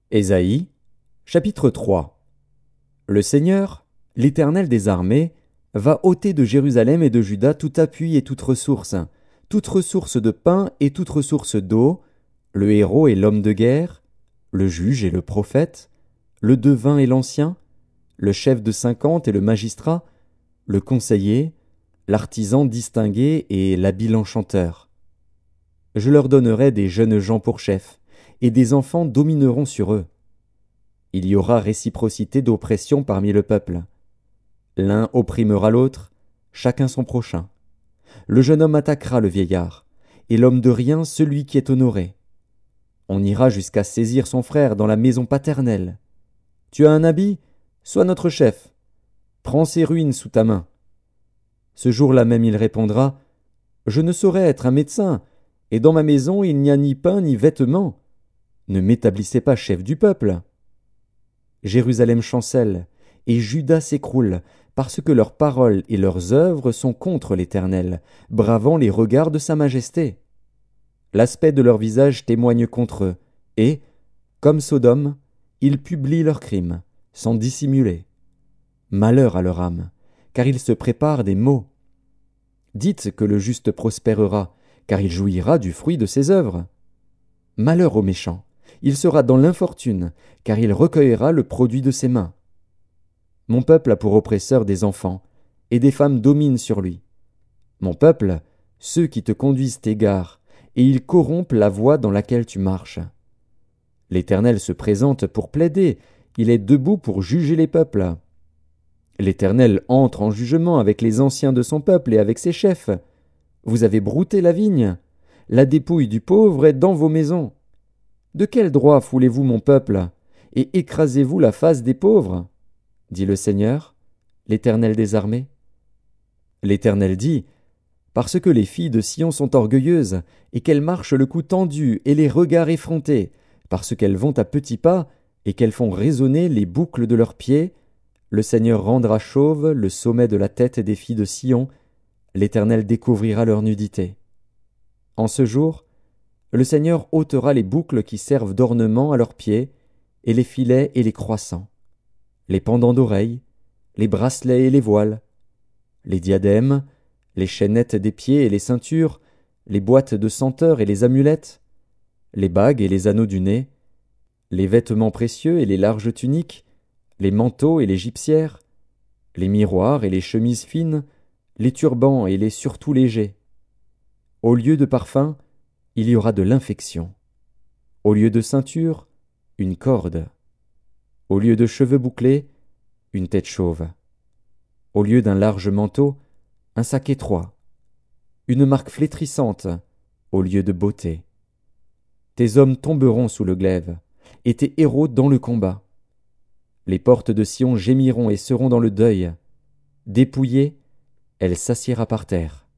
Ésaïe, chapitre 3. Le Seigneur, l'Éternel des armées, va ôter de Jérusalem et de Juda tout appui et toute ressource de pain et toute ressource d'eau, le héros et l'homme de guerre, le juge et le prophète, le devin et l'ancien, le chef de 50 et le magistrat, le conseiller, l'artisan distingué et l'habile enchanteur. Je leur donnerai des jeunes gens pour chefs, et des enfants domineront sur eux. Il y aura réciprocité d'oppression parmi le peuple. L'un opprimera l'autre, chacun son prochain. Le jeune homme attaquera le vieillard, et l'homme de rien celui qui est honoré. On ira jusqu'à saisir son frère dans la maison paternelle. Tu as un habit? Sois notre chef. Prends ses ruines sous ta main. Ce jour-là même il répondra, Je ne saurais être un médecin, et dans ma maison il n'y a ni pain ni vêtements. Ne m'établissez pas chef du peuple. Jérusalem chancelle, et Juda s'écroule, parce que leurs paroles et leurs œuvres sont contre l'Éternel, bravant les regards de sa majesté. L'aspect de leur visage témoigne contre eux, et, comme Sodome, ils publient leurs crimes, sans dissimuler. Malheur à leur âme, car ils se préparent des maux. Dites que le juste prospérera, car il jouira du fruit de ses œuvres. Malheur au méchant, il sera dans l'infortune, car il recueillera le produit de ses mains. Mon peuple a pour oppresseur des enfants, et des femmes dominent sur lui. Mon peuple, ceux qui te conduisent t'égarent, et ils corrompent la voie dans laquelle tu marches. L'Éternel se présente pour plaider, il est debout pour juger les peuples. L'Éternel entre en jugement avec les anciens de son peuple et avec ses chefs. Vous avez brouté la vigne, la dépouille du pauvre est dans vos maisons. De quel droit foulez-vous mon peuple, et écrasez-vous la face des pauvres? Dit le Seigneur, l'Éternel des armées. L'Éternel dit, Parce que les filles de Sion sont orgueilleuses, et qu'elles marchent le cou tendu et les regards effrontés, parce qu'elles vont à petits pas, et qu'elles font résonner les boucles de leurs pieds, le Seigneur rendra chauve le sommet de la tête des filles de Sion, l'Éternel découvrira leur nudité. En ce jour, le Seigneur ôtera les boucles qui servent d'ornement à leurs pieds, et les filets et les croissants, les pendants d'oreilles, les bracelets et les voiles, les diadèmes, les chaînettes des pieds et les ceintures, les boîtes de senteurs et les amulettes, les bagues et les anneaux du nez, les vêtements précieux et les larges tuniques, les manteaux et les gypsières, les miroirs et les chemises fines, les turbans et les surtouts légers. Au lieu de parfum, il y aura de l'infection. Au lieu de ceinture, une corde. Au lieu de cheveux bouclés, une tête chauve. Au lieu d'un large manteau, un sac étroit. Une marque flétrissante, au lieu de beauté. Tes hommes tomberont sous le glaive, et tes héros dans le combat. Les portes de Sion gémiront et seront dans le deuil. Dépouillée, elle s'assiera par terre.